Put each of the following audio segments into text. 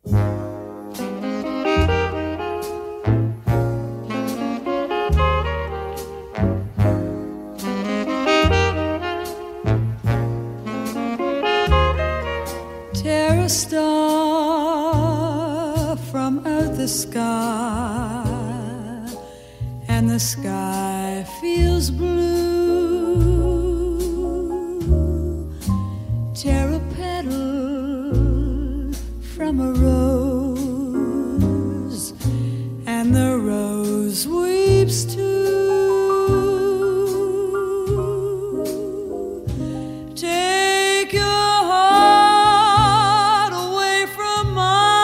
Tear a star from out the sky, and the sky feels blue. Tear a petal from a rose, and the rose weeps too. Take your heart away from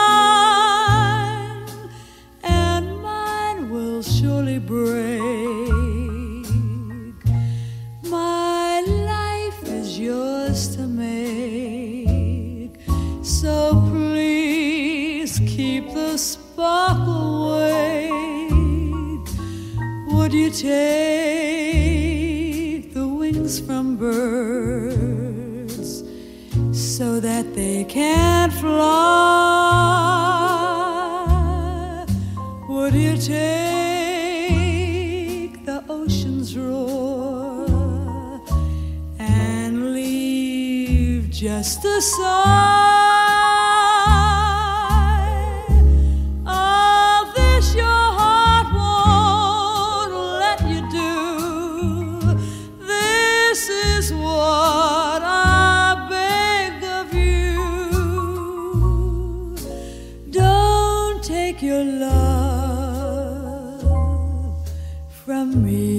mine, and mine will surely break. My life is yours to make, so please keep the spark awake. Would you take the wings from birds so that they can't fly? Would you take the ocean's roar and leave just a sigh? Of this your heart won't let you do. This is what I beg of you. Don't take your love from me.